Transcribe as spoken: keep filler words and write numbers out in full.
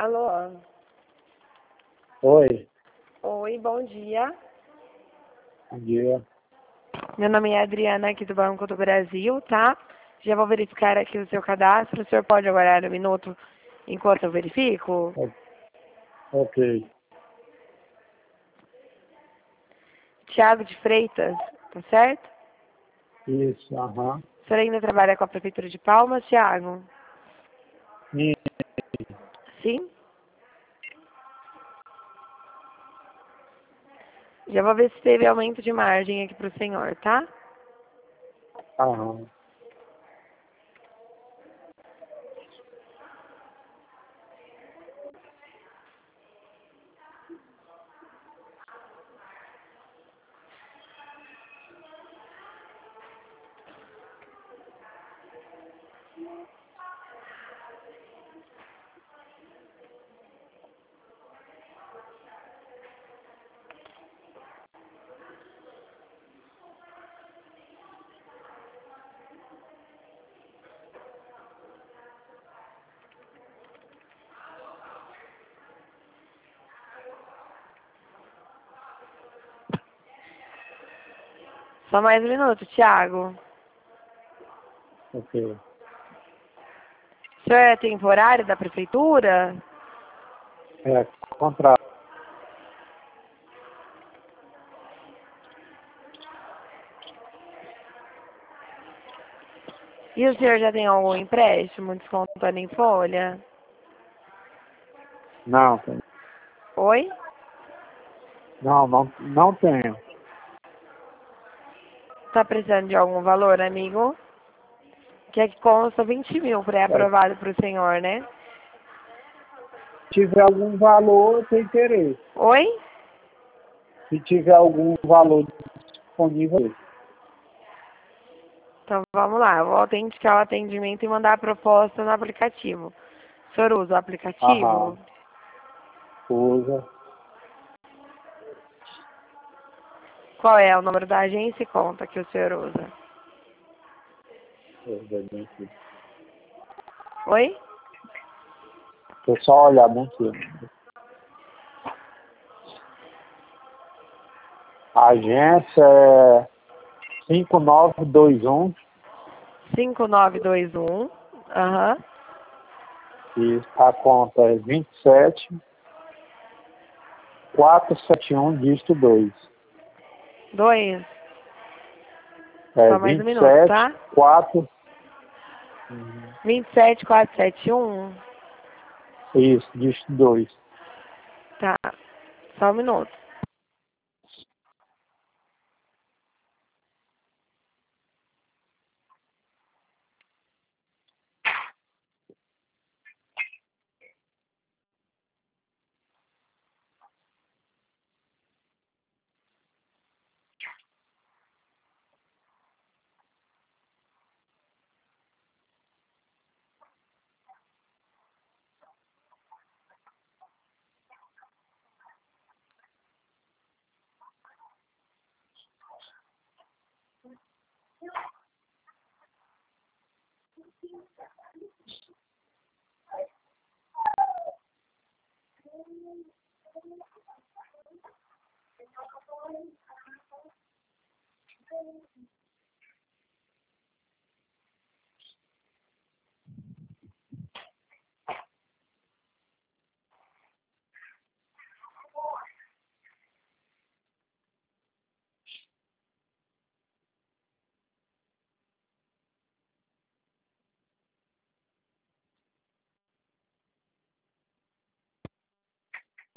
Alô? Oi, Oi, bom dia. bom dia. Meu nome é Adriana, aqui do Banco do Brasil, tá? Já vou verificar aqui o seu cadastro. O senhor pode aguardar um minuto enquanto eu verifico? O- Ok, Tiago de Freitas, tá certo? isso, aham. O senhor ainda trabalha com a Prefeitura de Palmas, Tiago? E- Sim? Já vou ver se teve aumento de margem aqui pro senhor, tá? Aham. Só mais um minuto, Tiago. Ok. O senhor é temporário da Prefeitura? É, contrato. E o senhor já tem algum empréstimo descontando em folha? Não, tem- Oi? não, não, não tenho. Tá precisando de algum valor, amigo? Que é que consta vinte mil É, pré-aprovado pro senhor, né? se tiver algum valor, eu tenho interesse. Oi? Se tiver algum valor disponível, Então vamos lá, eu vou autenticar o atendimento e mandar a proposta no aplicativo. O senhor usa o aplicativo? aham, usa. Qual é o número da agência e conta que o senhor usa? Deixa eu ver bem aqui. Oi? Deixa eu só olhar bem aqui. A agência é cinco nove dois um cinco nove dois um. Aham. e a conta é vinte e sete quatrocentos e setenta e um, dígito dois. Dois. É Só mais um vinte e minuto, sete tá? quatro. vinte e sete quatrocentos e setenta e um. Isso, dígito dois. Tá. Só um minuto.